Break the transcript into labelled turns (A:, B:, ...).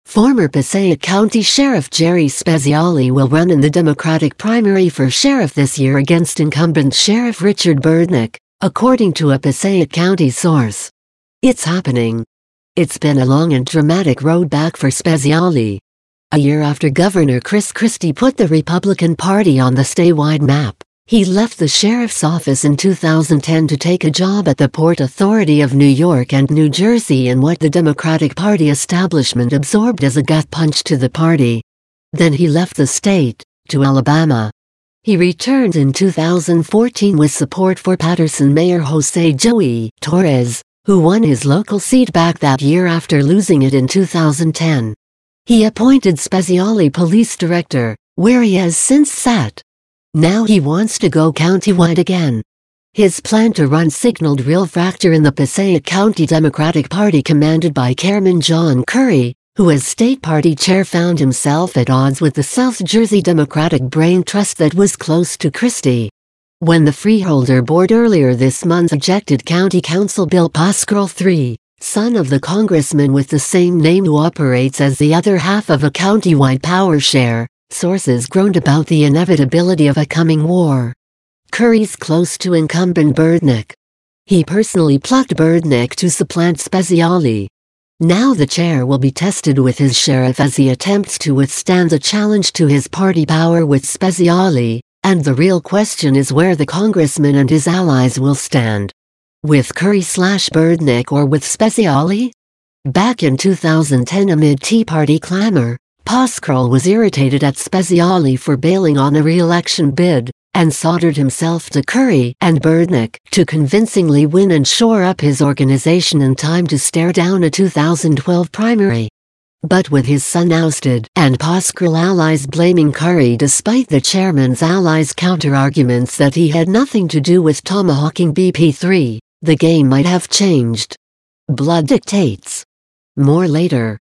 A: Former Passaic County Sheriff Jerry Spezialy will run in the Democratic primary for sheriff this year against incumbent Sheriff Richard Berdnick, according to a Passaic County source. It's happening. It's been a long and dramatic road back for Spezialy. A year after Governor Chris Christie put the Republican Party on the statewide map, he left the sheriff's office in 2010 to take a job at the Port Authority of New York and New Jersey in what the Democratic Party establishment absorbed as a gut punch to the party. Then he left the state, to Alabama. He returned in 2014 with support for Patterson Mayor Jose Joey Torres, who won his local seat back that year after losing it in 2010. He appointed Spezialy police director, where he has since sat. Now he wants to go countywide again. His plan to run signaled real fracture in the Passaic County Democratic Party commanded by Chairman John Curry, who as state party chair found himself at odds with the South Jersey Democratic Brain Trust that was close to Christie. When the Freeholder Board earlier this month ejected County Council Bill Pascrell III, son of the congressman with the same name who operates as the other half of a county-wide power share, sources groaned about the inevitability of a coming war. Curry's close to incumbent Berdnick. He personally plucked Berdnick to supplant Spezialy. Now the chair will be tested with his sheriff as he attempts to withstand the challenge to his party power with Spezialy, and the real question is where the congressman and his allies will stand. With Curry/Berdnick or with Spezialy? Back in 2010 amid Tea Party clamor, Pascrell was irritated at Spezialy for bailing on a re-election bid, and soldered himself to Curry and Berdnick to convincingly win and shore up his organization in time to stare down a 2012 primary. But with his son ousted and Pascrell allies blaming Curry despite the chairman's allies' counter-arguments that he had nothing to do with tomahawking BP3, the game might have changed. Blood dictates. More later.